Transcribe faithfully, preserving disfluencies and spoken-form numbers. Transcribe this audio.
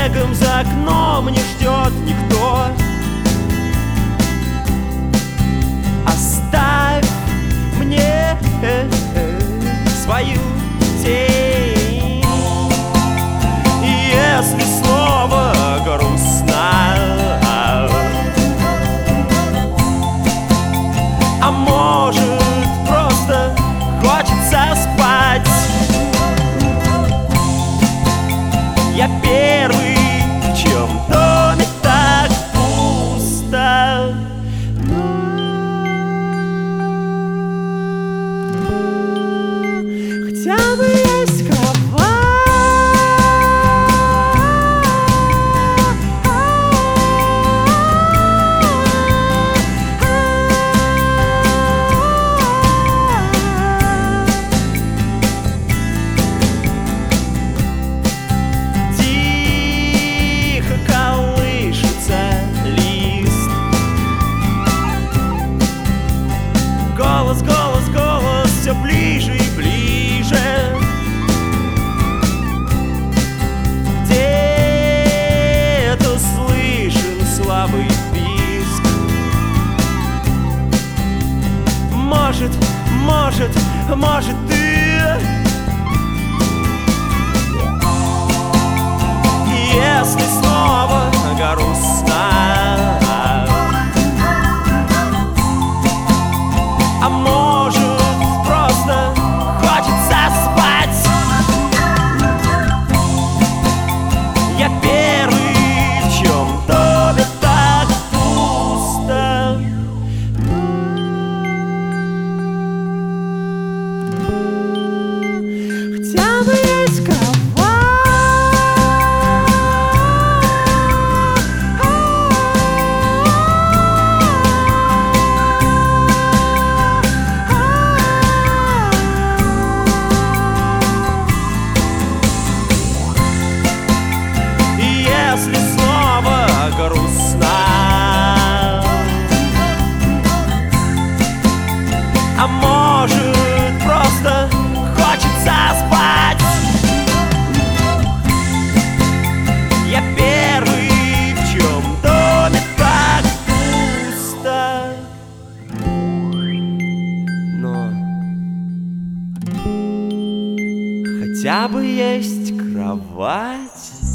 снегом за окном не ждет никто. Оставь мне свою тень. И если снова грустно, а может просто хочется спать, я первый, в чьем доме так пусто. Хотя бы есть кровать. Тихо колышется лист. Голос, голос, голос все ближе и ближе. Где-то слышен слабый писк. Может, может, может ты. Если снова грустно, а может просто хочется спать, я первый, в чьем доме так пусто. Хотя бы есть кровать. Если снова грустно, а может просто хочется спать, я первый, в чьем доме так пусто. Но хотя бы есть кровать.